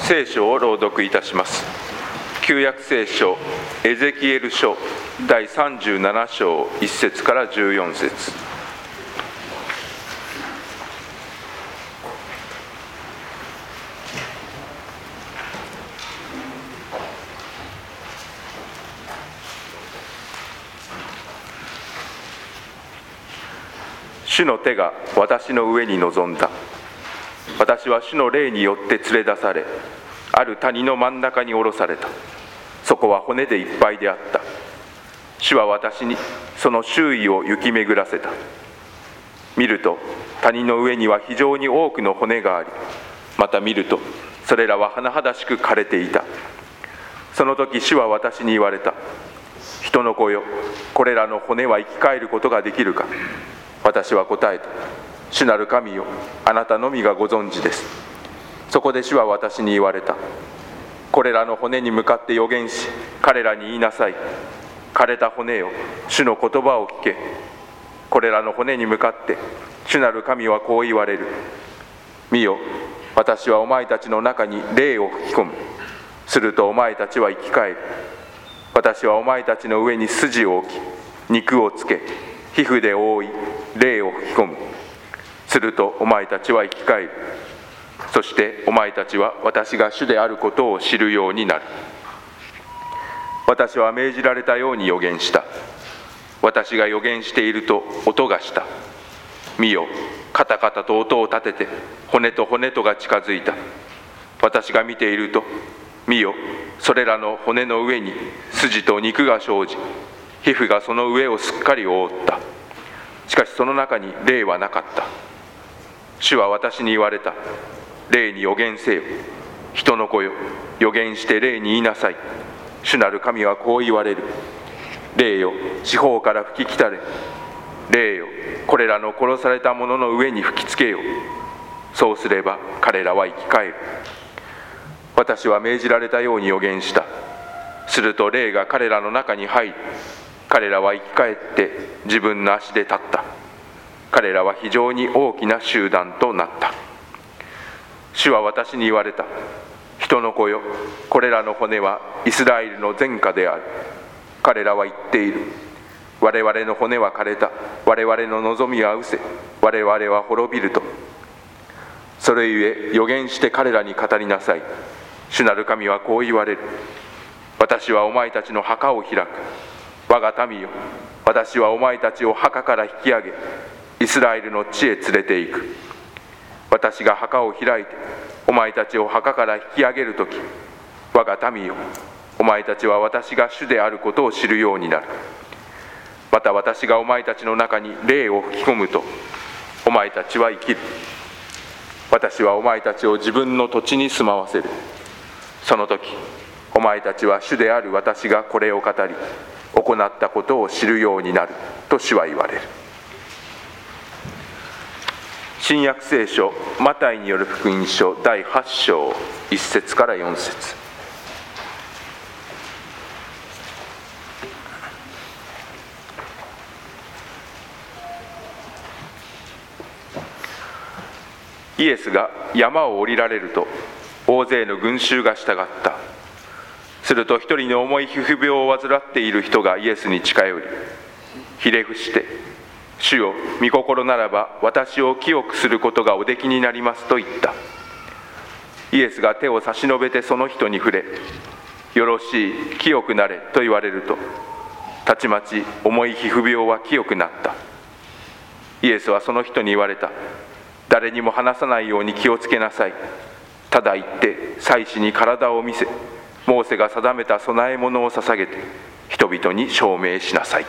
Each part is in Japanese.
聖書を朗読いたします。旧約聖書エゼキエル書第37章1節から14節。主の手が私の上に臨んだ。私は主の霊によって連れ出され、ある谷の真ん中に下ろされた。そこは骨でいっぱいであった。主は私にその周囲を行き巡らせた。見ると谷の上には非常に多くの骨があり、また見るとそれらは甚だしく枯れていた。その時主は私に言われた。人の子よ、これらの骨は生き返ることができるか。私は答えた。主なる神よ、あなたのみがご存知です。そこで主は私に言われた。これらの骨に向かって預言し、彼らに言いなさい。枯れた骨よ、主の言葉を聞け。これらの骨に向かって主なる神はこう言われる。見よ、私はお前たちの中に霊を吹き込む。するとお前たちは生き返る。私はお前たちの上に筋を置き、肉をつけ、皮膚で覆い、霊を吹き込む。するとお前たちは生き返る。そしてお前たちは私が主であることを知るようになる。私は命じられたように預言した。私が預言していると音がした。見よ、カタカタと音を立てて骨と骨とが近づいた。私が見ていると、見よ、それらの骨の上に筋と肉が生じ、皮膚がその上をすっかり覆った。しかしその中に霊はなかった。主は私に言われた。霊に預言せよ。人の子よ、預言して霊に言いなさい。主なる神はこう言われる。霊よ、四方から吹き来たれ。霊よ、これらの殺された者の上に吹きつけよ。そうすれば彼らは生き返る。私は命じられたように預言した。すると霊が彼らの中に入り、彼らは生き返って自分の足で立った。彼らは非常に大きな集団となった。主は私に言われた。人の子よ、これらの骨はイスラエルの前科である。彼らは言っている。我々の骨は枯れた。我々の望みは失せ。我々は滅びると。それゆえ預言して彼らに語りなさい。主なる神はこう言われる。私はお前たちの墓を開く。我が民よ、私はお前たちを墓から引き上げ、イスラエルの地へ連れて行く。私が墓を開いてお前たちを墓から引き上げるとき、我が民よ、お前たちは私が主であることを知るようになる。また私がお前たちの中に霊を吹き込むと、お前たちは生きる。私はお前たちを自分の土地に住まわせる。その時、お前たちは主である私がこれを語り、行ったことを知るようになると主は言われる。新約聖書マタイによる福音書第8章1節から4節。イエスが山を降りられると、大勢の群衆が従った。すると一人の重い皮膚病を患っている人がイエスに近寄り、ひれ伏して、主よ、御心ならば私を清くすることがおできになりますと言った。イエスが手を差し伸べてその人に触れ、よろしい、清くなれと言われると、たちまち重い皮膚病は清くなった。イエスはその人に言われた。誰にも話さないように気をつけなさい。ただ行って祭司に体を見せ、モーセが定めた供え物を捧げて人々に証明しなさい。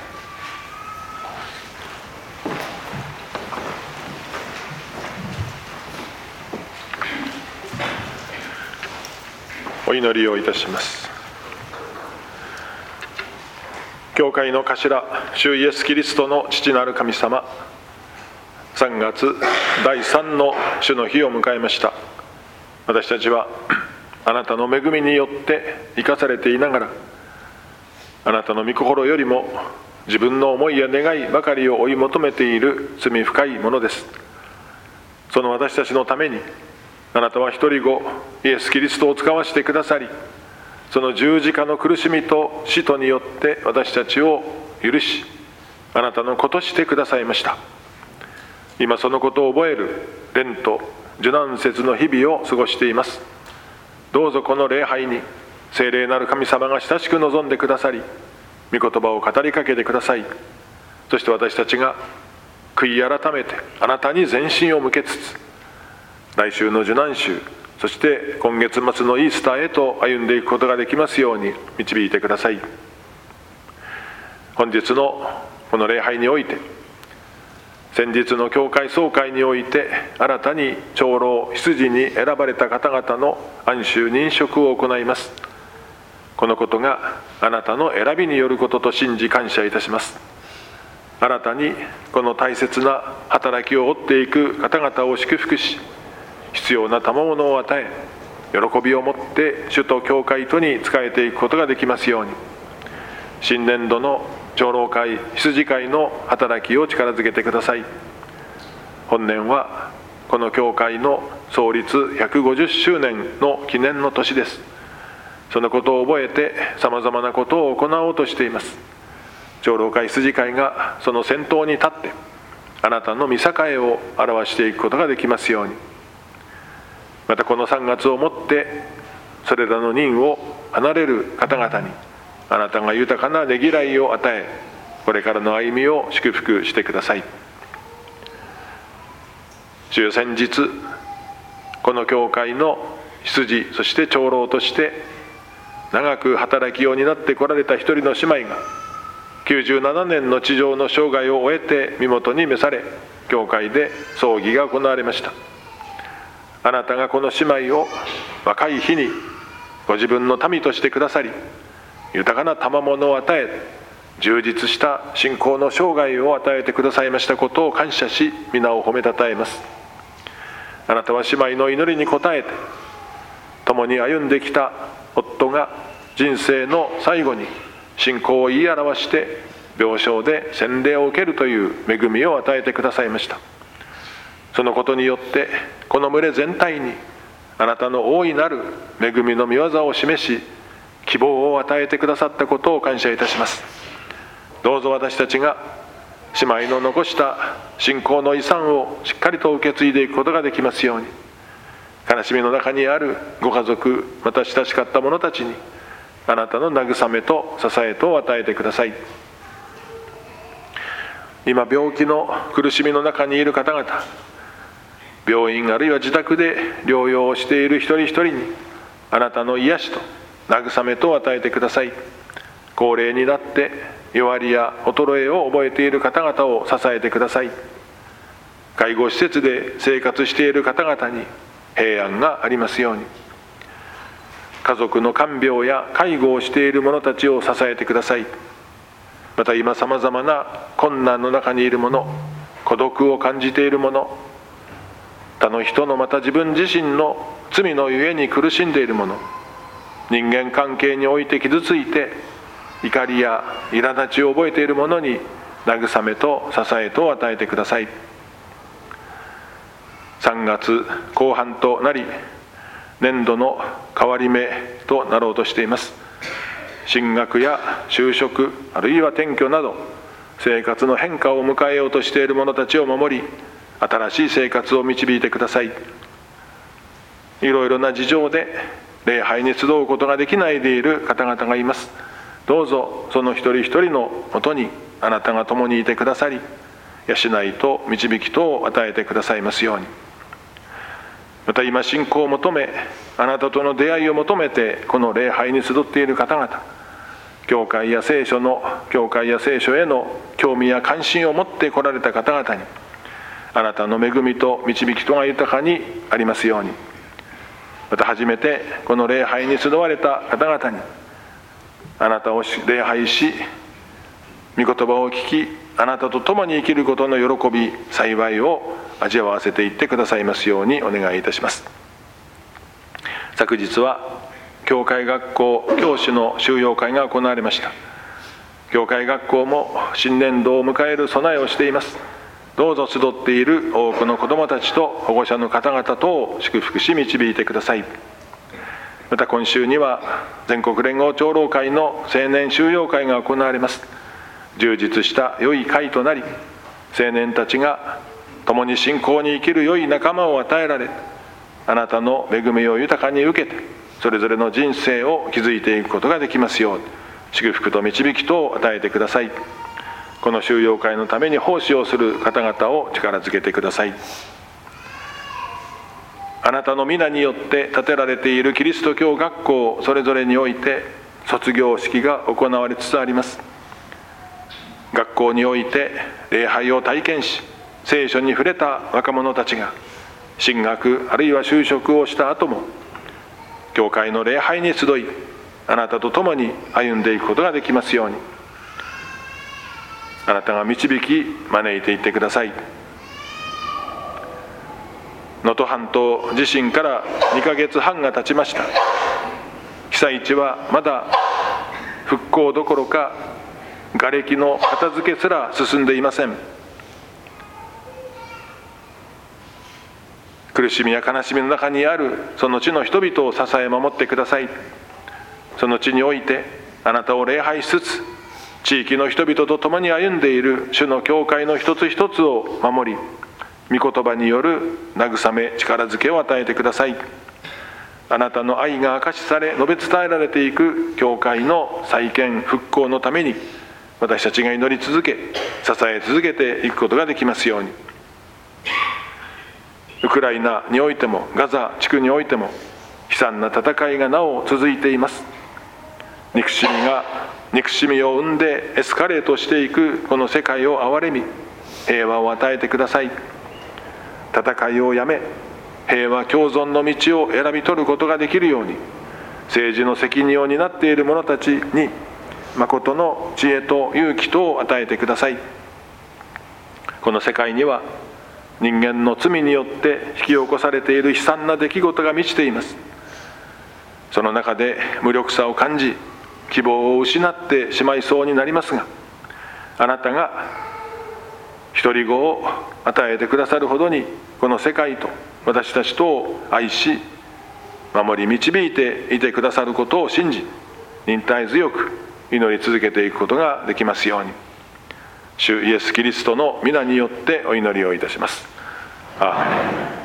お祈りをいたします。教会の頭、主イエスキリストの父なる神様、3月第3の主の日を迎えました。私たちはあなたの恵みによって生かされていながら、あなたの御心よりも自分の思いや願いばかりを追い求めている罪深いものです。その私たちのためにあなたは一人子イエス・キリストを使わせてくださり、その十字架の苦しみと死とによって私たちを許し、あなたの子としてくださいました。今そのことを覚えるレント受難節の日々を過ごしています。どうぞこの礼拝に聖霊なる神様が親しく望んでくださり、御言葉を語りかけてください。そして私たちが悔い改めてあなたに全身を向けつつ、来週の受難週、そして今月末のイースターへと歩んでいくことができますように導いてください。本日のこの礼拝において、先日の教会総会において新たに長老羊に選ばれた方々の安守認職を行います。このことがあなたの選びによることと信じ感謝いたします。新たにこの大切な働きを追っていく方々を祝福し、必要な賜物を与え、喜びを持って主と教会とに仕えていくことができますように、新年度の長老会羊会の働きを力づけてください。本年はこの教会の創立150周年の記念の年です。そのことを覚えてさまざまなことを行おうとしています。長老会羊会がその先頭に立ってあなたの御栄えを表していくことができますように、またこの3月をもってそれらの任を離れる方々にあなたが豊かなねぎらいを与え、これからの歩みを祝福してください。主よ、先日この教会の羊、そして長老として長く働きを担ってこられた一人の姉妹が97年の地上の生涯を終えて身元に召され、教会で葬儀が行われました。あなたがこの姉妹を若い日にご自分の民としてくださり、豊かな賜物を与え、充実した信仰の生涯を与えてくださいましたことを感謝し、皆を褒めたたえます。あなたは姉妹の祈りに応えて、共に歩んできた夫が人生の最後に信仰を言い表して病床で洗礼を受けるという恵みを与えてくださいました。そのことによってこの群れ全体にあなたの大いなる恵みの御業を示し、希望を与えてくださったことを感謝いたします。どうぞ私たちが姉妹の残した信仰の遺産をしっかりと受け継いでいくことができますように、悲しみの中にあるご家族、また親しかった者たちにあなたの慰めと支えと与えてください。今病気の苦しみの中にいる方々、病院あるいは自宅で療養をしている一人一人にあなたの癒しと慰めと与えてください。高齢になって弱りや衰えを覚えている方々を支えてください。介護施設で生活している方々に平安がありますように、家族の看病や介護をしている者たちを支えてください。また今さまざまな困難の中にいる者、孤独を感じている者、他の人のまた自分自身の罪のゆえに苦しんでいる者、人間関係において傷ついて怒りや苛立ちを覚えている者に慰めと支えと与えてください。3月後半となり、年度の変わり目となろうとしています。進学や就職、あるいは転居など生活の変化を迎えようとしている者たちを守り、新しい生活を導いてください。いろいろな事情で礼拝に集うことができないでいる方々がいます。どうぞその一人一人のもとにあなたが共にいてくださり、養いと導きとを与えてくださいますように。また今信仰を求め、あなたとの出会いを求めてこの礼拝に集っている方々、教会や聖書への興味や関心を持って来られた方々にあなたの恵みと導きとが豊かにありますように。また初めてこの礼拝に集われた方々にあなたを礼拝し、御言葉を聞き、あなたと共に生きることの喜び、幸いを味わわせていってくださいますようにお願いいたします。昨日は教会学校教師の修養会が行われました。教会学校も新年度を迎える備えをしています。 どうぞ集っている多くの子どもたちと保護者の方々とを祝福し導いてください。また今週には全国連合長老会の青年修養会が行われます。充実した良い会となり、青年たちが共に信仰に生きる良い仲間を与えられ、あなたの恵みを豊かに受けて、それぞれの人生を築いていくことができますよう、祝福と導きとを与えてください。この修養会のために奉仕をする方々を力づけてください。あなたの皆によって建てられているキリスト教学校それぞれにおいて卒業式が行われつつあります。学校において礼拝を体験し、聖書に触れた若者たちが進学あるいは就職をした後も教会の礼拝に集い、あなたと共に歩んでいくことができますように、あなたが導き招いていってください。能登半島地震から2ヶ月半が経ちました。被災地はまだ復興どころか瓦礫の片付けすら進んでいません。苦しみや悲しみの中にあるその地の人々を支え守ってください。その地においてあなたを礼拝しつつ、地域の人々と共に歩んでいる主の教会の一つ一つを守り、御言葉による慰め力づけを与えてください。あなたの愛が明かしされ述べ伝えられていく教会の再建復興のために、私たちが祈り続け支え続けていくことができますように。ウクライナにおいてもガザ地区においても悲惨な戦いがなお続いています。憎しみが憎しみを生んでエスカレートしていくこの世界を憐れみ、平和を与えてください。戦いをやめ、平和共存の道を選び取ることができるように、政治の責任を担っている者たちに誠の知恵と勇気とを与えてください。この世界には人間の罪によって引き起こされている悲惨な出来事が満ちています。その中で無力さを感じ、希望を失ってしまいそうになりますが、あなたが独り子を与えてくださるほどにこの世界と私たちとを愛し守り導いていてくださることを信じ、忍耐強く祈り続けていくことができますように、主イエス・キリストの皆によってお祈りをいたします。アーメン。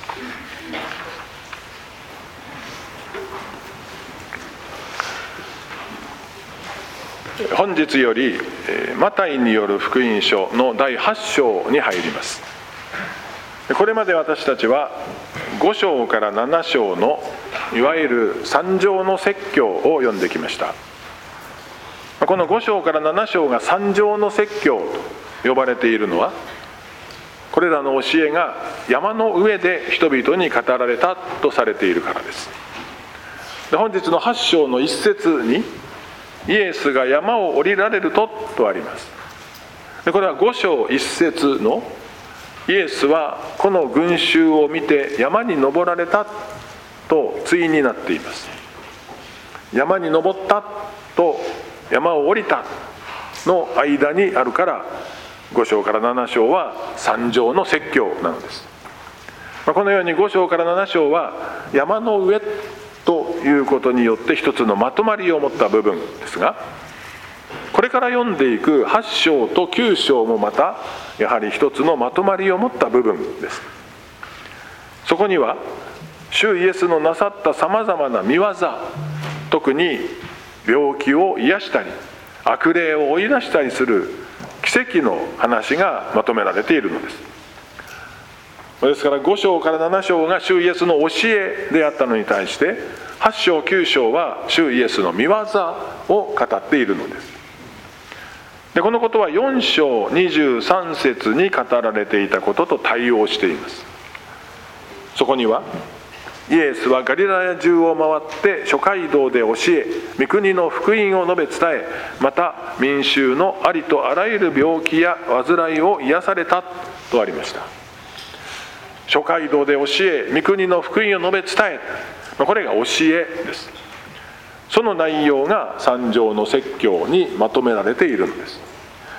本日よりマタイによる福音書の第8章に入ります。これまで私たちは5章から7章のいわゆる三条の説教を読んできました。この5章から7章が三条の説教と呼ばれているのは、これらの教えが山の上で人々に語られたとされているからです。本日の8章の一節にイエスが山を降りられるとあります。これは5章一節のイエスはこの群衆を見て山に登られたと対になっています。山に登ったと山を降りたの間にあるから、5章から7章は三条の説教なのです。このように5章から7章は山の上ということによって一つのまとまりを持った部分ですが、これから読んでいく8章と9章もまたやはり一つのまとまりを持った部分です。そこには主イエスのなさったさまざまな御業、特に病気を癒したり悪霊を追い出したりする奇跡の話がまとめられているのです。ですから5章から7章が主イエスの教えであったのに対して、8章9章は主イエスの御業を語っているのです。でこのことは4章23節に語られていたことと対応しています。そこにはイエスはガリラヤ中を回って諸街道で教え、御国の福音を述べ伝え、また民衆のありとあらゆる病気や患いを癒されたとありました。諸街道で教え、御国の福音を述べ伝え、これが教えです。その内容が三条の説教にまとめられているのです。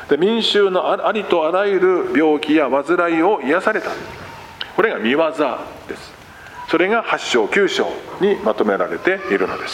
で、民衆のありとあらゆる病気や患いを癒された。これが御業です。それが8章9章にまとめられているのです。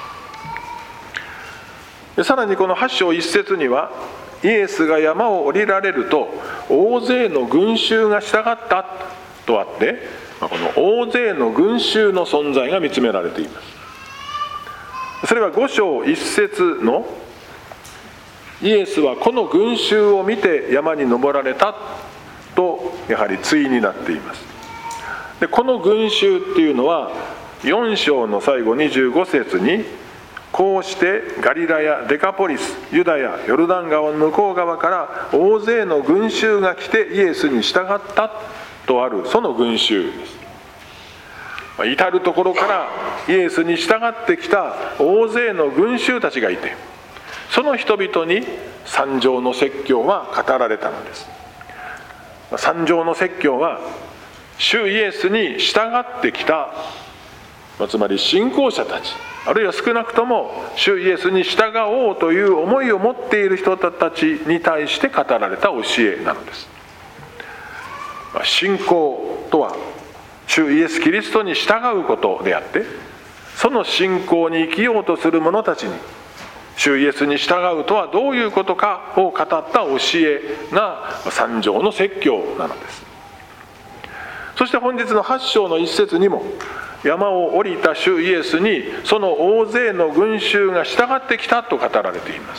で、さらにこの8章1節には、イエスが山を降りられると大勢の群衆が従ったとあって、この大勢の群衆の存在が見つめられています。それは5章1節のイエスはこの群衆を見て山に登られたとやはり対になっています。で、この群衆っていうのは4章の最後25節に、こうしてガリラヤ、デカポリス、ユダヤ、ヨルダン川の向こう側から大勢の群衆が来てイエスに従ったとある、その群衆です。至るところからイエスに従ってきた大勢の群衆たちがいて、その人々に三条の説教は語られたのです。三条の説教は主イエスに従ってきた、つまり信仰者たち、あるいは少なくとも主イエスに従おうという思いを持っている人たちに対して語られた教えなのです。信仰とは主イエス・キリストに従うことであって、その信仰に生きようとする者たちに主イエスに従うとはどういうことかを語った教えが三条の説教なのです。そして本日の8章の一節にも、山を降りた主イエスにその大勢の群衆が従ってきたと語られています。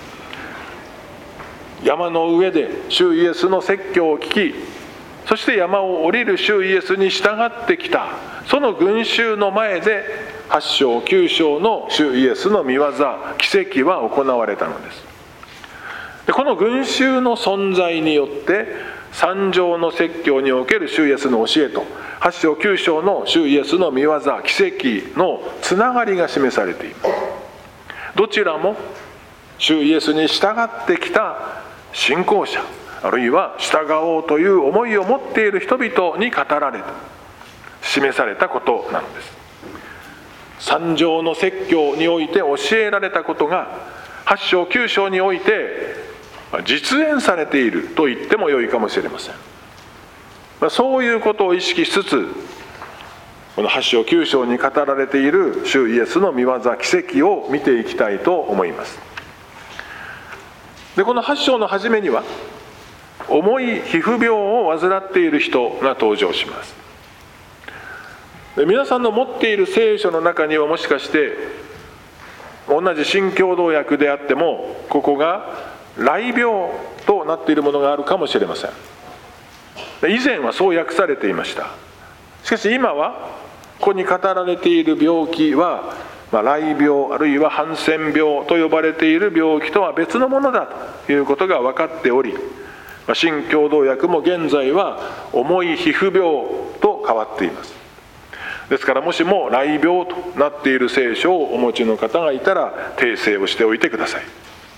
山の上で主イエスの説教を聞き、そして山を降りる主イエスに従ってきたその群衆の前で8章9章の主イエスの御業、奇跡は行われたのです。で、この群衆の存在によって三条の説教における主イエスの教えと8章9章の主イエスの御業、奇跡のつながりが示されています。どちらも主イエスに従ってきた信仰者、あるいは従おうという思いを持っている人々に語られた、示されたことなのです。三条の説教において教えられたことが8章9章において実演されていると言ってもよいかもしれません。そういうことを意識しつつ、この8章9章に語られている主イエスの御業、奇跡を見ていきたいと思います。で、この8章の初めには重い皮膚病を患っている人が登場します。で、皆さんの持っている聖書の中にはもしかして同じ新共同訳であっても、ここが癩病となっているものがあるかもしれません。以前はそう訳されていました。しかし今はここに語られている病気は、癩病あるいはハンセン病と呼ばれている病気とは別のものだということが分かっており、新共同訳も現在は重い皮膚病と変わっています。ですから、もしも癩病となっている聖書をお持ちの方がいたら訂正をしておいてください。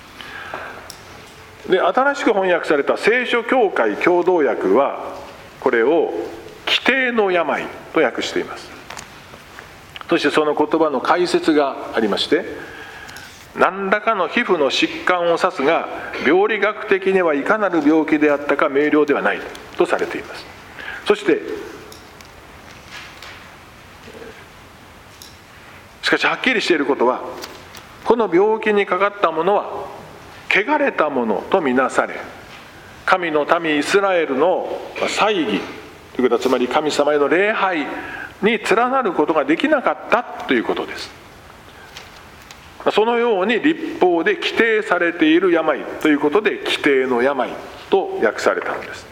で、新しく翻訳された聖書協会共同訳はこれを規定の病と訳しています。そしてその言葉の解説がありまして、何らかの皮膚の疾患を指すが病理学的にはいかなる病気であったか明瞭ではないとされています。そしてしかしはっきりしていることは、この病気にかかった者は汚れたものとみなされ、神の民イスラエルの祭儀ということは、つまり神様への礼拝に連なることができなかったということです。そのように律法で規定されている病ということで、規定の病と訳されたのです。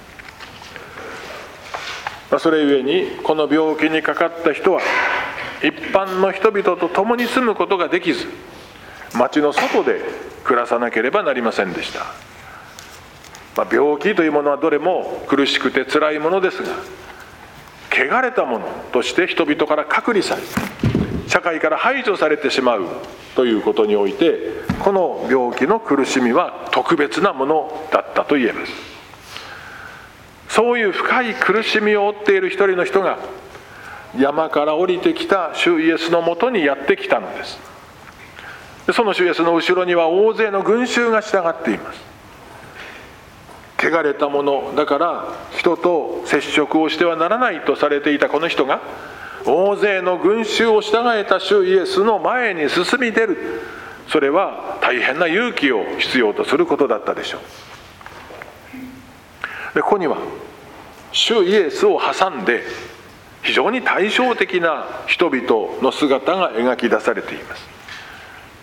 それゆえにこの病気にかかった人は一般の人々と共に住むことができず、町の外で暮らさなければなりませんでした。病気というものはどれも苦しくて辛いものですが、汚れたものとして人々から隔離され、社会から排除されてしまうということにおいて、この病気の苦しみは特別なものだったと言えます。そういう深い苦しみを負っている一人の人が山から降りてきた主イエスのもとにやってきたのです。その主イエスの後ろには大勢の群衆が従っています。 汚れたものだから人と接触をしてはならないとされていたこの人が、大勢の群衆を従えた主イエスの前に進み出る。それは大変な勇気を必要とすることだったでしょう。で、ここには主イエスを挟んで非常に対照的な人々の姿が描き出されています。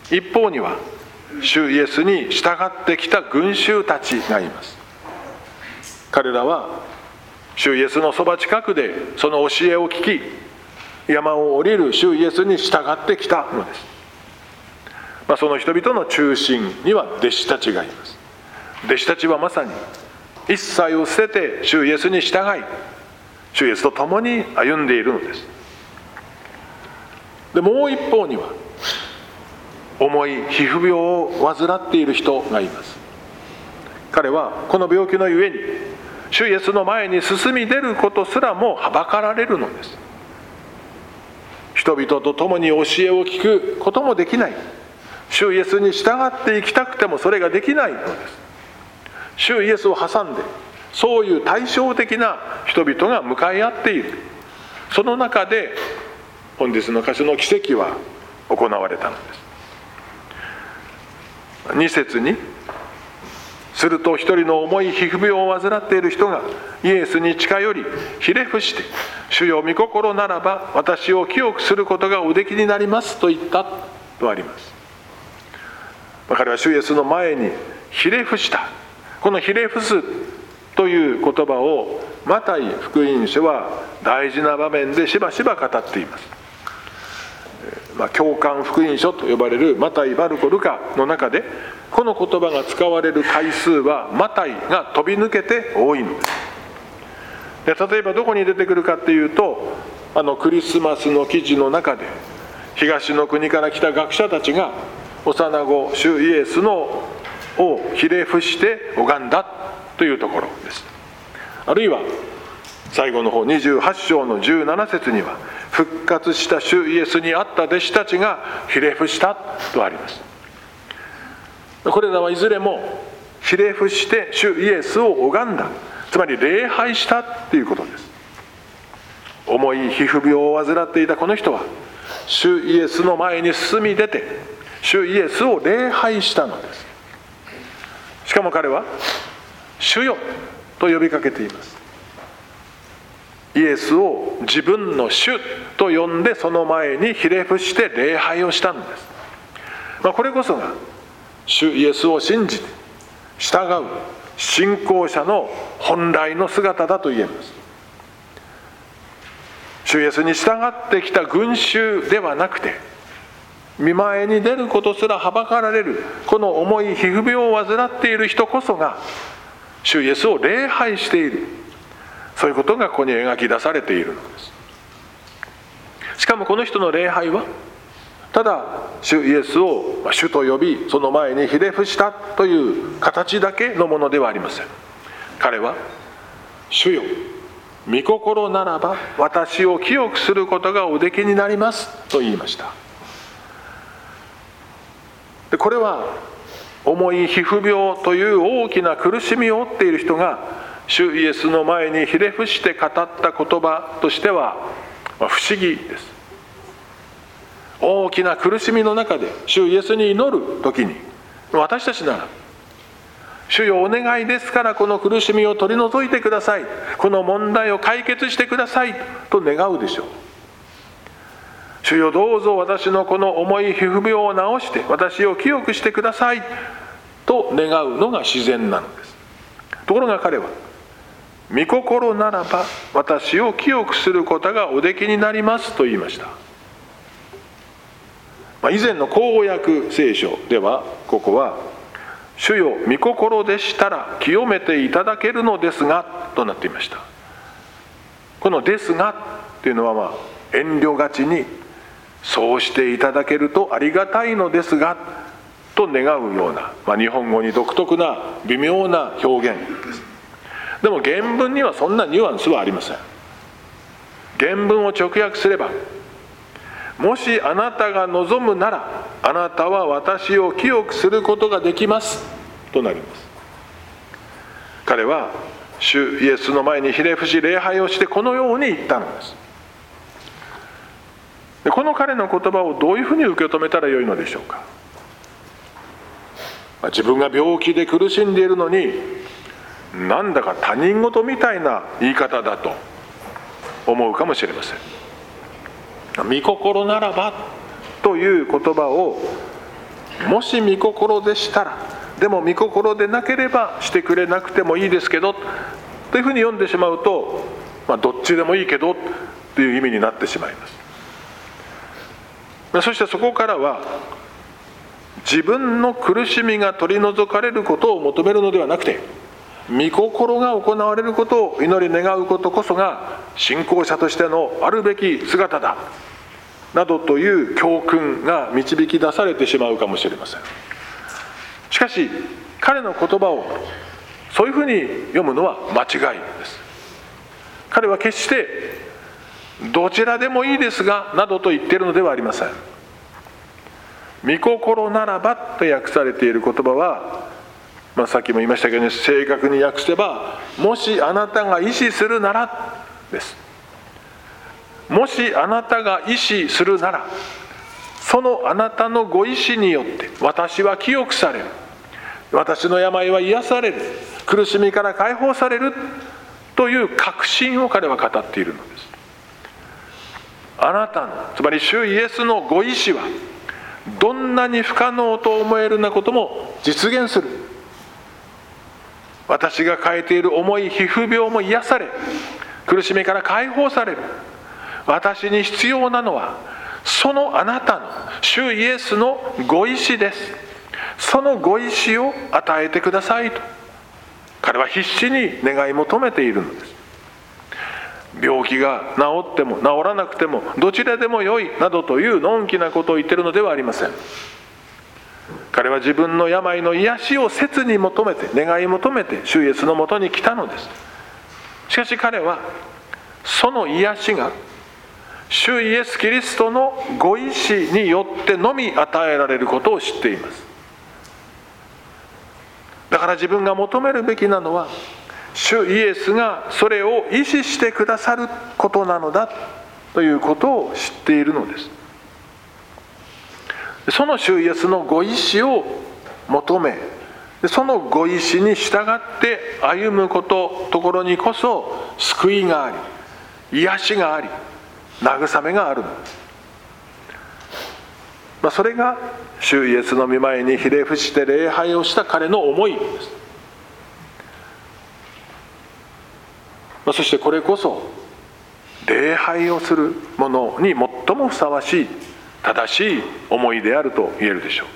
一方には主イエスに従ってきた群衆たちがいます。彼らは主イエスのそば近くでその教えを聞き、山を降りる主イエスに従ってきたのです。その人々の中心には弟子たちがいます。弟子たちはまさに一切を捨てて主イエスに従い、主イエスと共に歩んでいるのです。で、もう一方には重い皮膚病を患っている人がいます。彼はこの病気のゆえに主イエスの前に進み出ることすらもはばかられるのです。人々と共に教えを聞くこともできない。主イエスに従って生きたくてもそれができないのです。主イエスを挟んでそういう対照的な人々が向かい合っている。その中で本日の箇所の奇跡は行われたのです。2節に、すると一人の重い皮膚病を患っている人がイエスに近寄り、ひれ伏して、主よ御心ならば私を清くすることがおできになりますと言ったとあります。彼は主イエスの前にひれ伏した。このひれ伏すという言葉をマタイ福音書は大事な場面でしばしば語っています。共感福音書と呼ばれるマタイ、マルコ、ルカの中でこの言葉が使われる回数はマタイが飛び抜けて多いのです。で、例えばどこに出てくるかっていうと、クリスマスの記事の中で東の国から来た学者たちが幼子主イエスのをひれ伏して拝んだというところです。あるいは最後の方28章の17節には、復活した主イエスに会った弟子たちがひれ伏したとあります。これらはいずれもひれ伏して主イエスを拝んだ、つまり礼拝したということです。重い皮膚病を患っていたこの人は主イエスの前に進み出て主イエスを礼拝したのです。しかも彼は主よと呼びかけています。イエスを自分の主と呼んでその前にひれ伏して礼拝をしたのです。これこそが主イエスを信じて従う信仰者の本来の姿だと言えます。主イエスに従ってきた群衆ではなくて、見前に出ることすらはばかられるこの重い皮膚病を患っている人こそが主イエスを礼拝している、そういうことがここに描き出されているのです。しかもこの人の礼拝はただ主イエスを主と呼びその前にひれ伏したという形だけのものではありません。彼は主よ御心ならば私を清くすることがおできになりますと言いました。で、これは重い皮膚病という大きな苦しみを負っている人が主イエスの前にひれ伏して語った言葉としては不思議です。大きな苦しみの中で主イエスに祈る時に、私たちなら主よお願いですからこの苦しみを取り除いてください、この問題を解決してくださいと願うでしょう。主よどうぞ私のこの重い皮膚病を治して私を清くしてくださいと願うのが自然なのです。ところが彼は御心ならば私を清くすることがおできになりますと言いました。以前の口語訳聖書ではここは主よ御心でしたら清めていただけるのですがとなっていました。このですがっていうのは遠慮がちにそうしていただけるとありがたいのですがと願うような、日本語に独特な微妙な表現です。でも原文にはそんなニュアンスはありません。原文を直訳すれば、もしあなたが望むならあなたは私を清くすることができますとなります。 彼は主イエスの前にひれ伏し礼拝をしてこのように言ったのです。でこの彼の言葉をどういうふうに受け止めたらよいのでしょうか。自分が病気で苦しんでいるのに、なんだか他人事みたいな言い方だと思うかもしれません。御心ならばという言葉を、もし御心でしたら、でも御心でなければしてくれなくてもいいですけどというふうに読んでしまうと、どっちでもいいけどという意味になってしまいます。そしてそこからは、自分の苦しみが取り除かれることを求めるのではなくて、御心が行われることを祈り願うことこそが信仰者としてのあるべき姿だなどという教訓が導き出されてしまうかもしれません。しかし彼の言葉をそういうふうに読むのは間違いです。彼は決してどちらでもいいですがなどと言っているのではありません。御心ならばと訳されている言葉は、さっきも言いましたけど、正確に訳せば、もしあなたが意志するならです。もしあなたが意志するなら、そのあなたのご意志によって私は清くされる、私の病は癒される、苦しみから解放されるという確信を彼は語っているのです。あなたの、つまり主イエスのご意志はどんなに不可能と思えるようなことも実現する。私が抱えている重い皮膚病も癒され、苦しみから解放される。私に必要なのはそのあなたの主イエスのご意志です。そのご意志を与えてくださいと彼は必死に願い求めているのです。病気が治っても治らなくてもどちらでもよいなどというのんきなことを言っているのではありません。彼は自分の病の癒しを切に求めて、願い求めて主イエスのもとに来たのです。しかし彼はその癒しが主イエスキリストのご意志によってのみ与えられることを知っています。だから自分が求めるべきなのは、主イエスがそれを意志してくださることなのだということを知っているのです。その主イエスのご意志を求め、そのご意志に従って歩むところにこそ救いがあり、癒しがあり、慰めがあるのです。それが主イエスの御前にひれ伏して礼拝をした彼の思いです。そしてこれこそ礼拝をする者に最もふさわしい正しい思いであると言えるでしょう。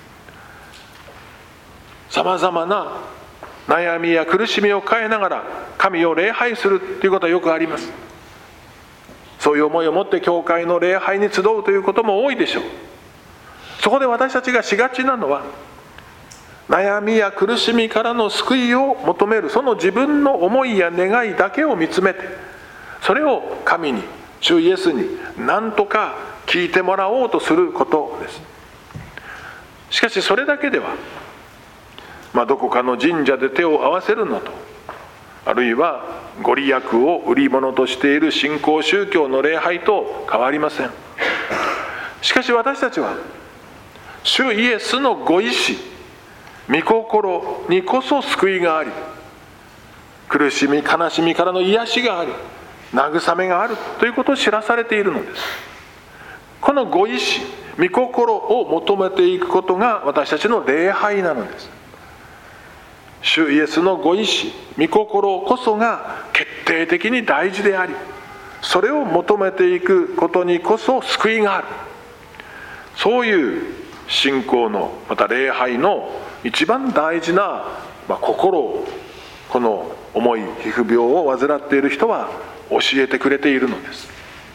さまざまな悩みや苦しみを抱えながら神を礼拝するということはよくあります。そういう思いを持って教会の礼拝に集うということも多いでしょう。そこで私たちがしがちなのは、悩みや苦しみからの救いを求めるその自分の思いや願いだけを見つめて、それを神に、主イエスに何とか聞いてもらおうとすることです。しかしそれだけでは、どこかの神社で手を合わせるのと、あるいはご利益を売り物としている新興宗教の礼拝と変わりません。しかし私たちは主イエスのご意志、御心にこそ救いがあり、苦しみ悲しみからの癒しがあり、慰めがあるということを知らされているのです。このご意志、御心を求めていくことが私たちの礼拝なのです。主イエスのご意志、御心こそが決定的に大事であり、それを求めていくことにこそ救いがある。そういう信仰の、また礼拝の一番大事な心を、この重い皮膚病を患っている人は教えてくれているのです。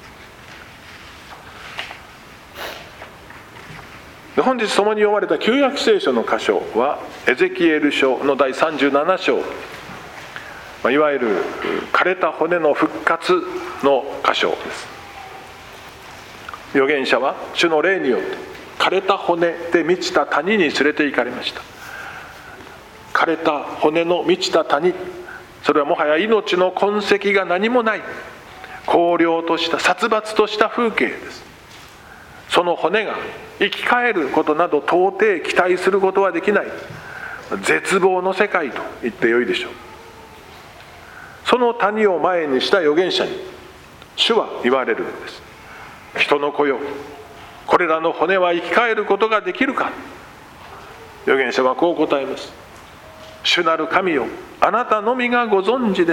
本日共に読まれた旧約聖書の箇所はエゼキエル書の第37章、いわゆる枯れた骨の復活の箇所です。預言者は主の霊によって枯れた骨で満ちた谷に連れて行かれました。 枯れた骨の満ちた谷、それはもはや命の痕跡が何もない荒涼とした殺伐とした風景です。その骨が生き返ることなど到底期待することはできない絶望の世界と言ってよいでしょう。その谷を前にした預言者に主は言われるのです。人の子よ、これらの骨は生き返ることができるか。預言者はこう答えます。主なる神よ、あなたのみがご存知です。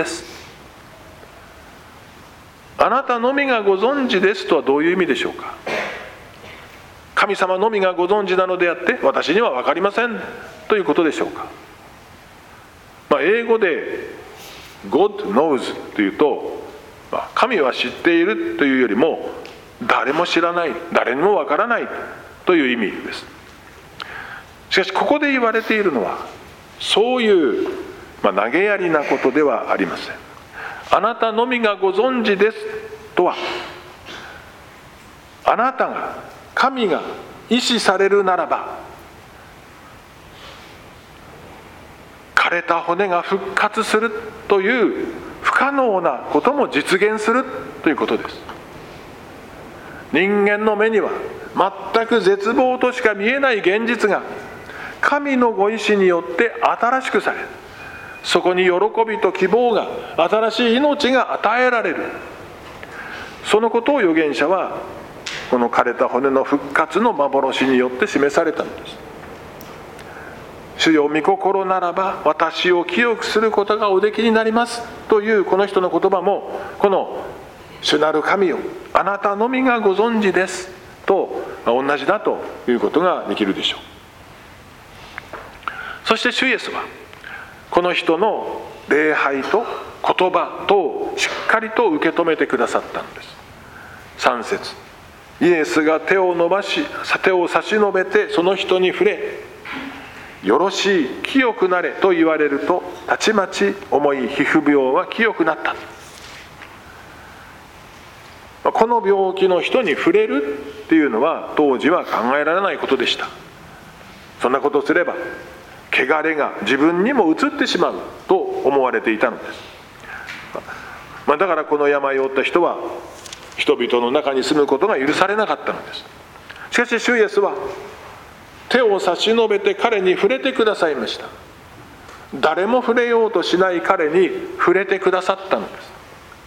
あなたのみがご存知ですとはどういう意味でしょうか。神様のみがご存知なのであって私には分かりませんということでしょうか。英語で God knows というと、神は知っているというよりも誰も知らない、誰にも分からないという意味です。しかしここで言われているのはそういう投げやりなことではありません。あなたのみがご存知ですとは、あなたが神が意志されるならば枯れた骨が復活するという不可能なことも実現するということです。人間の目には全く絶望としか見えない現実が神のご意志によって新しくされ、そこに喜びと希望が、新しい命が与えられる。そのことを預言者はこの枯れた骨の復活の幻によって示されたのです。主よ、御心ならば私を清くすることがおできになりますというこの人の言葉も、この主なる神よ、あなたのみがご存知ですと同じだということができるでしょう。そして主イエスはこの人の礼拝と言葉とをしっかりと受け止めてくださったのです。3節、イエスが手を差し伸べてその人に触れ、よろしい、清くなれと言われると、たちまち重い皮膚病は清くなった。この病気の人に触れるっていうのは当時は考えられないことでした。そんなことをすれば汚れが自分にも移ってしまうと思われていたのです。だからこの病を負った人は人々の中に住むことが許されなかったのです。しかし主イエスは手を差し伸べて彼に触れてくださいました。誰も触れようとしない彼に触れてくださったのです。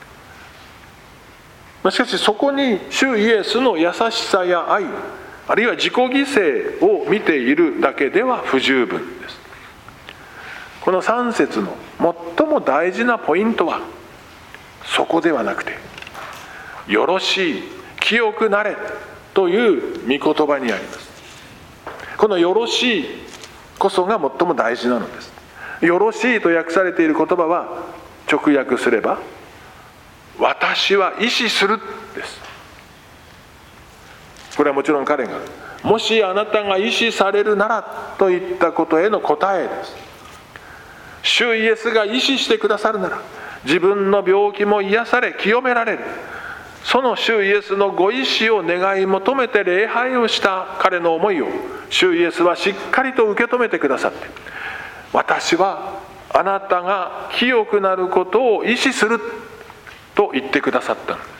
しかしそこに主イエスの優しさや愛、あるいは自己犠牲を見ているだけでは不十分です。この3節の最も大事なポイントはそこではなくて、よろしい、清くなれという御言葉にあります。このよろしいこそが最も大事なのです。よろしいと訳されている言葉は直訳すれば私は意志するです。これはもちろん彼がもしあなたが意志されるならといったことへの答えです。主イエスが意志してくださるなら自分の病気も癒され清められる。その主イエスのご意志を願い求めて礼拝をした彼の思いを主イエスはしっかりと受け止めてくださって、私はあなたが清くなることを意志すると言ってくださったのです。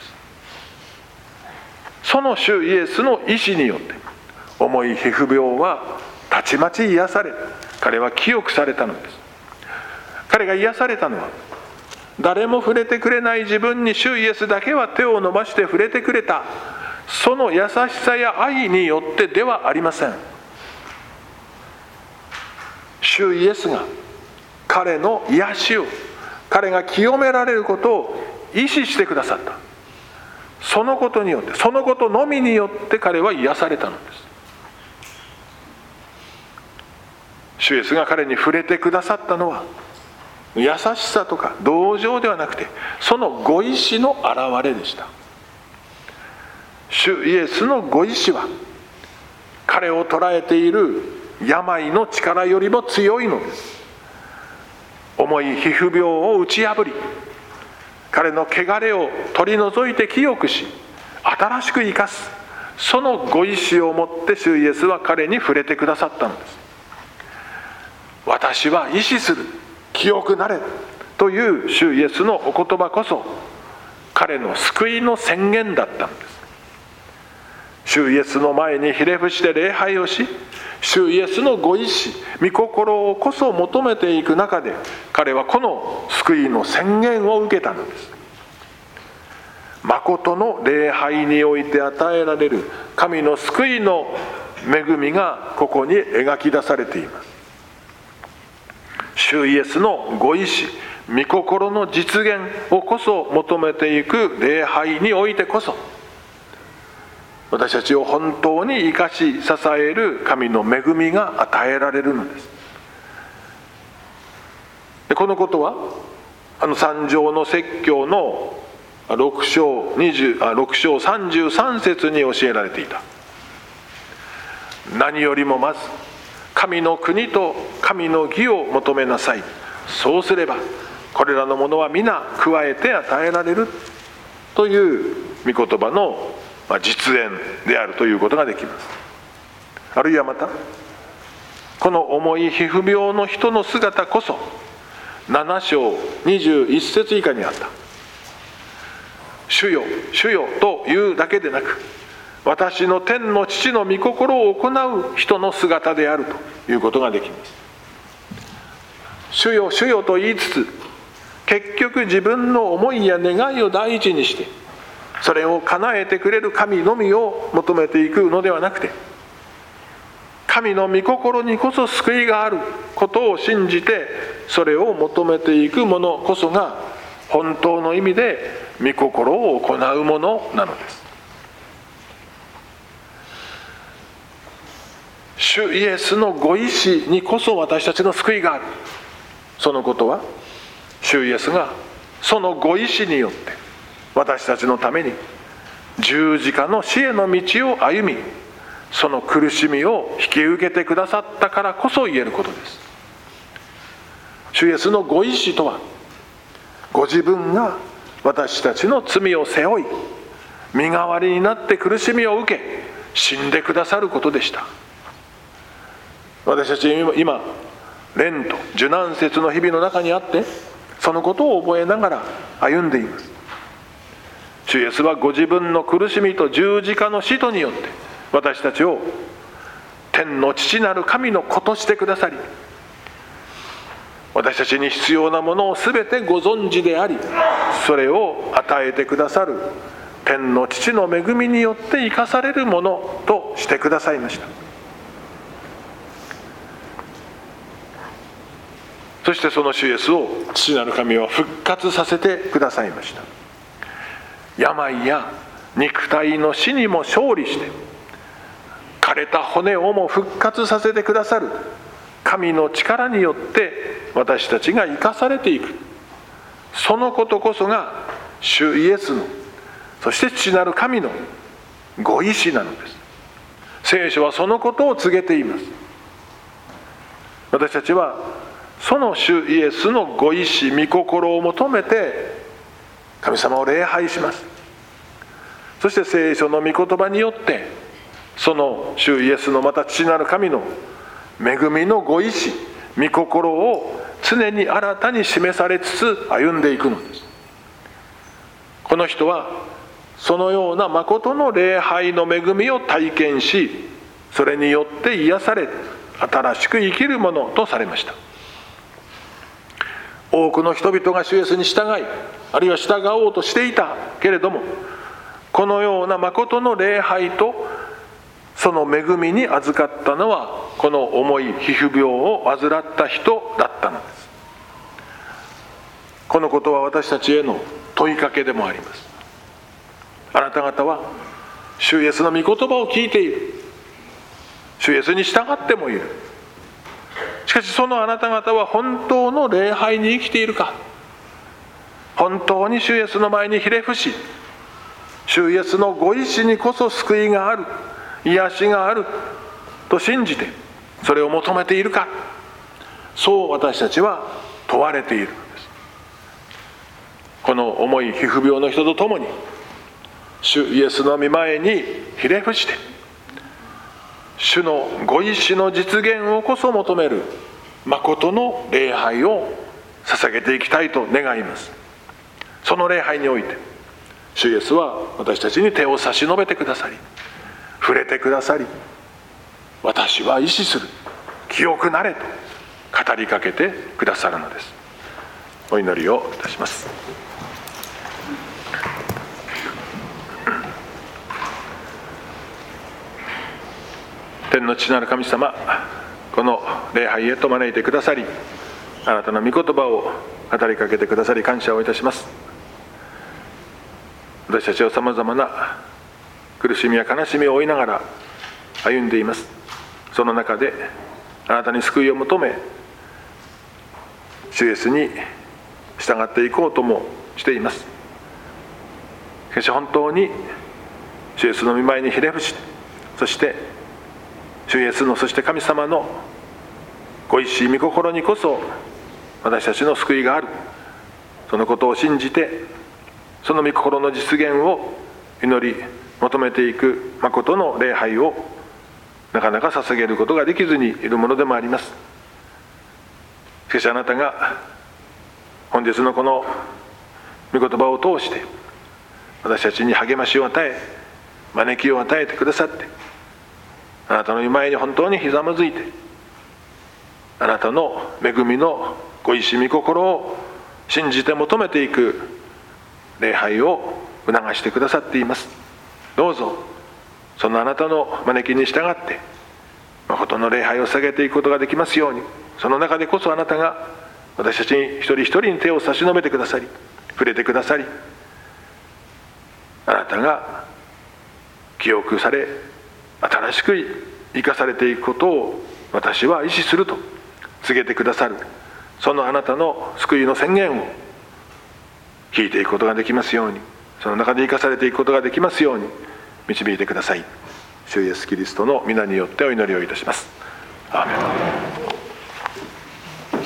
その主イエスの意志によって重い皮膚病はたちまち癒され、彼は清くされたのです。彼が癒されたのは誰も触れてくれない自分に主イエスだけは手を伸ばして触れてくれた、その優しさや愛によってではありません。主イエスが彼の癒しを、彼が清められることを意志してくださった。そのことによって、そのことのみによって彼は癒されたのです。主イエスが彼に触れてくださったのは優しさとか同情ではなくて、そのご意志の表れでした。主イエスのご意志は彼を捉えている病の力よりも強いのです。重い皮膚病を打ち破り、彼の汚れを取り除いて清くし、新しく生かす、そのご意志をもって主イエスは彼に触れてくださったのです。 私は意志する、清くなれという主イエスのお言葉こそ彼の救いの宣言だったんです。主イエスの前にひれ伏して礼拝をし、主イエスのご意志、御心をこそ求めていく中で、彼はこの救いの宣言を受けたのです。誠の礼拝において与えられる神の救いの恵みがここに描き出されています。主イエスのご意志、御心の実現をこそ求めていく礼拝においてこそ、私たちを本当に生かし支える神の恵みが与えられるのです。でこのことは三条の説教の6章33節に教えられていた。何よりもまず神の国と神の義を求めなさい。そうすればこれらのものは皆加えて与えられるという御言葉の実演であるということができます。あるいはまたこの重い皮膚病の人の姿こそ7章21節以下にあった。主よ主よというだけでなく、私の天の父の御心を行う人の姿であるということができます。主よ主よと言いつつ、結局自分の思いや願いを第一にしてそれを叶えてくれる神のみを求めていくのではなくて、神の御心にこそ救いがあることを信じてそれを求めていくものこそが本当の意味で御心を行うものなのです。主イエスのご意志にこそ私たちの救いがある。そのことは主イエスがそのご意志によって私たちのために十字架の死への道を歩み、その苦しみを引き受けてくださったからこそ言えることです。主イエスのご意志とは、ご自分が私たちの罪を背負い身代わりになって苦しみを受け死んでくださることでした。私たち今練と受難節の日々の中にあってそのことを覚えながら歩んでいます。主イエスはご自分の苦しみと十字架の死とによって私たちを天の父なる神の子としてくださり、私たちに必要なものを全てご存知であり、それを与えてくださる天の父の恵みによって生かされるものとしてくださいました。そしてその主イエスを父なる神は復活させてくださいました。病や肉体の死にも勝利して枯れた骨をも復活させてくださる神の力によって私たちが生かされていく、そのことこそが主イエスの、そして父なる神のご意志なのです。聖書はそのことを告げています。私たちはその主イエスのご意志、御心を求めて神様を礼拝します。そして聖書の御言葉によってその主イエスのまた父なる神の恵みのご意志、御心を常に新たに示されつつ歩んでいくのです。この人はそのような誠の礼拝の恵みを体験し、それによって癒され新しく生きるものとされました。多くの人々が主イエスに従い、あるいは従おうとしていたけれども、このような誠の礼拝とその恵みに預かったのはこの重い皮膚病を患った人だったのです。このことは私たちへの問いかけでもあります。あなた方は主イエスの御言葉を聞いている、主イエスに従ってもいる。しかしそのあなた方は本当の礼拝に生きているか、本当に主イエスの前にひれ伏し、主イエスのご意志にこそ救いがある、癒しがあると信じてそれを求めているか、そう私たちは問われているのです。この重い皮膚病の人と共に主イエスの御前にひれ伏して主のご意志の実現をこそ求める誠の礼拝を捧げていきたいと願います。その礼拝において主イエスは私たちに手を差し伸べてくださり、触れてくださり、私は意志する、清くなれと語りかけてくださるのです。お祈りをいたします。天の父なる神様、この礼拝へと招いてくださり、あなたの御言葉を語りかけてくださり感謝をいたします。私たちはさまざまな苦しみや悲しみを負いながら歩んでいます。その中であなたに救いを求め、主イエスに従っていこうともしています。しかし本当に主イエスの御前にひれ伏して、そして主イエスの、そして神様のご一心御心にこそ私たちの救いがある、そのことを信じて、その御心の実現を祈り求めていく誠の礼拝をなかなか捧げることができずにいるものでもあります。しかしあなたが本日のこの御言葉を通して私たちに励ましを与え、招きを与えてくださって、あなたの御前に本当にひざまずいて、あなたの恵みのご意志御心を信じて求めていく礼拝を促してくださっています。どうぞそのあなたの招きに従って誠の礼拝を捧げていくことができますように、その中でこそあなたが私たちに一人一人に手を差し伸べてくださり、触れてくださり、あなたが記憶され新しく生かされていくことを私は意志すると告げてくださる、そのあなたの救いの宣言を聞いていくことができますように、その中で生かされていくことができますように導いてください。主イエスキリストの皆によってお祈りをいたします。アーメン。